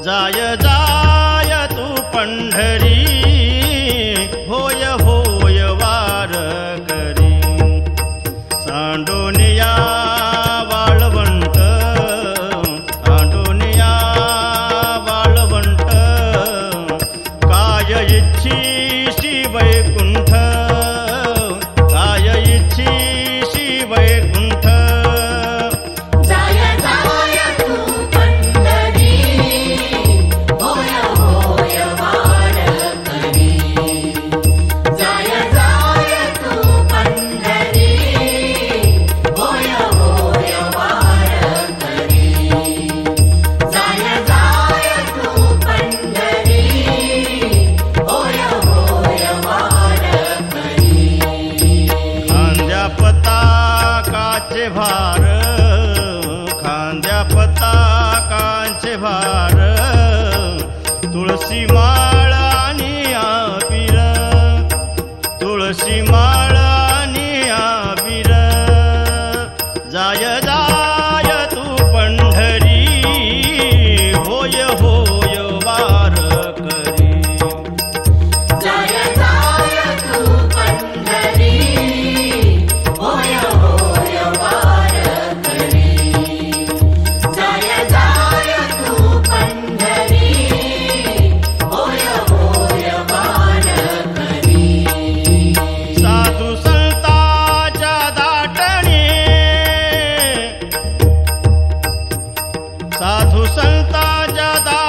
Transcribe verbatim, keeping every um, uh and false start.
जाय जाय तू पंढरी होय होय वार करी सांडोनिया वाळवंट सांडोनिया वाळवंट काय इच्छिसी वैकुंठ काय इच्छिसी वैकुंठ भार खांद्या पताकांचे भार तुळशी माळ आणि आबीर तुळशी माळ आणि आबीर जाय जाय तू पंढरी होय होय वार करी जाय जाय तू पंढरी होय होय वार साधु संतांच्या